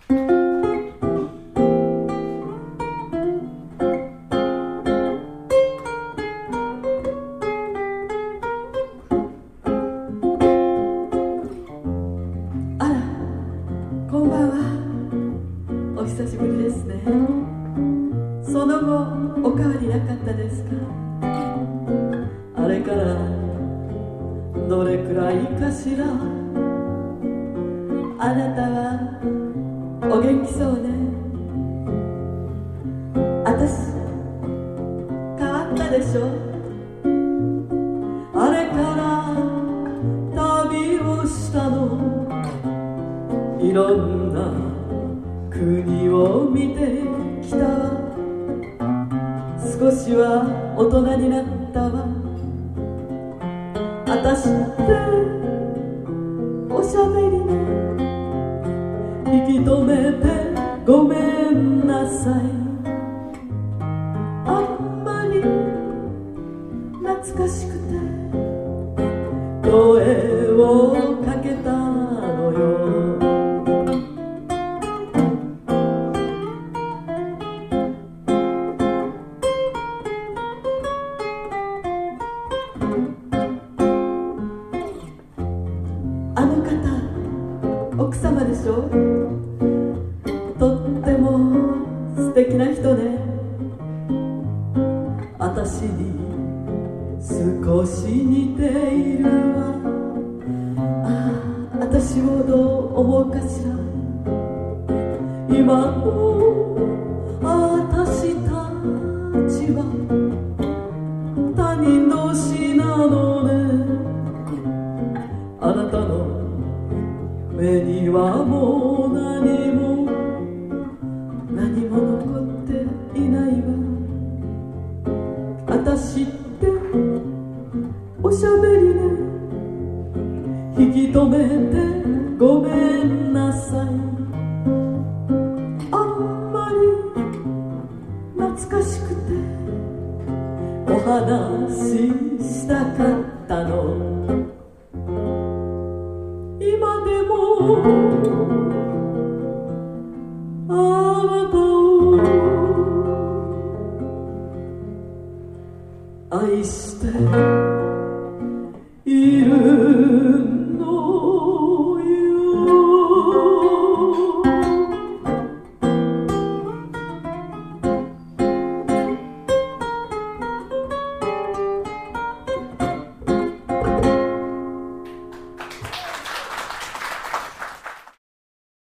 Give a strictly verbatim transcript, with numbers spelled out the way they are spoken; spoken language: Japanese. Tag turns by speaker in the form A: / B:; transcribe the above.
A: こんばんは。お久しぶりですね。その後お変わりなかったですか？あれからどれくらいかしら。あなたはお元気そうね。あたし変わったでしょ。あれから旅をしたの。いろんな国を見てきたわ。少しは大人になったわ。あたしっておしゃべりね。引き止めてごめんなさい。あんまり懐かしくて声をかけたのよ。あの方、奥様でしょ。とっても素敵な人ね。あたしに少し似ているわ。ああ、あたしをどう思うかしら。今のあたしたちは他人同士なのね。あなたの目にはもう何も何も残っていないわ。あたしっておしゃべりね。引き止めてごめんなさい。あんまり懐かしくてお話ししたかったの。今でもあなたを愛して